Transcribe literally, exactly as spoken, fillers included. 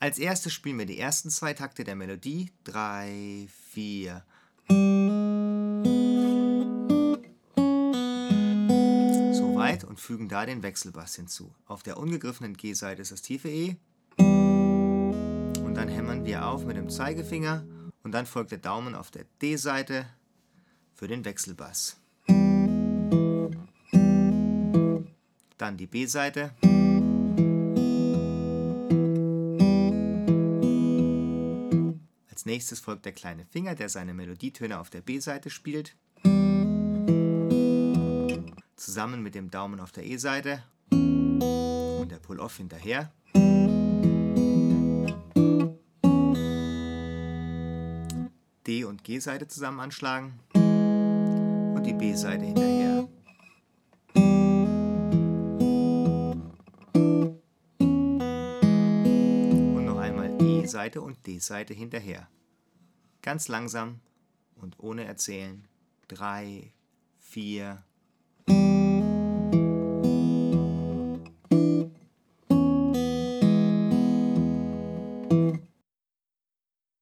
Als erstes spielen wir die ersten zwei Takte der Melodie. drei, vier. Soweit und fügen da den Wechselbass hinzu. Auf der ungegriffenen G-Seite ist das tiefe E. Und dann hämmern wir auf mit dem Zeigefinger. Und dann folgt der Daumen auf der D-Seite für den Wechselbass. Dann die B-Seite. Als nächstes folgt der kleine Finger, der seine Melodietöne auf der B-Seite spielt. Zusammen mit dem Daumen auf der E-Seite und der Pull-Off hinterher. D- und G-Seite zusammen anschlagen und die B-Seite hinterher. Und noch einmal E-Seite und D-Seite hinterher. Ganz langsam und ohne Erzählen. drei, vier,